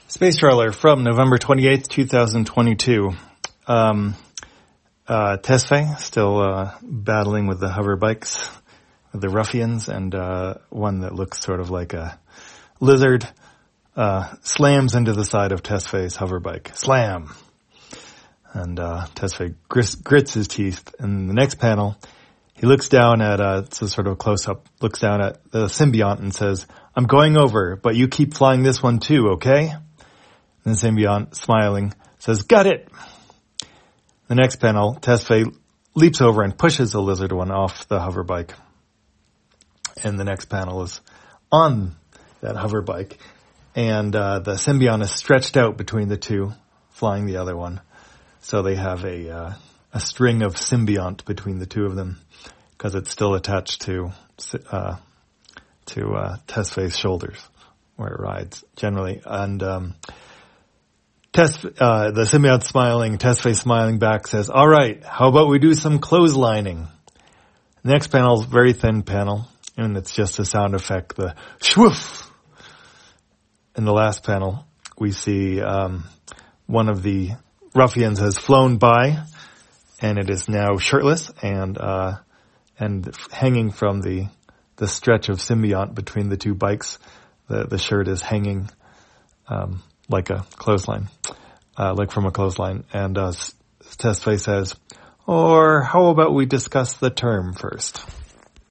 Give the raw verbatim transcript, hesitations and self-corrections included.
Space Trawler from November twenty-eighth, twenty twenty-two. Um, uh, Tesfaye still uh, battling with the hover bikes, with the ruffians, and uh, one that looks sort of like a lizard uh, slams into the side of Tesfaye's hover bike. Slam! And uh, Tesfaye grits, grits his teeth. In the next panel, he looks down at, uh, it's a sort of close-up, looks down at the symbiont and says, "I'm going over, but you keep flying this one too, okay?" And the symbiont, smiling, says, "Got it!" The next panel, Tesfaye leaps over and pushes the lizard one off the hover bike. And the next panel is on that hover bike. And uh, the symbiont is stretched out between the two, flying the other one. So they have a uh, a string of symbiont between the two of them, because it's still attached to uh, to uh, Tesfaye's shoulders, where it rides generally. And um, Tess, uh, the symbiont smiling, Tesfaye smiling back, says, "All right, how about we do some clotheslining?" The next panel is a very thin panel, and it's just a sound effect, the shwoof. In the last panel, we see um, one of the ruffians has flown by, and it is now shirtless and uh, and hanging from the the stretch of symbiont between the two bikes. The the shirt is hanging um, like a clothesline, uh, like from a clothesline. And uh, Tesfaye says, "Or how about we discuss the term first?"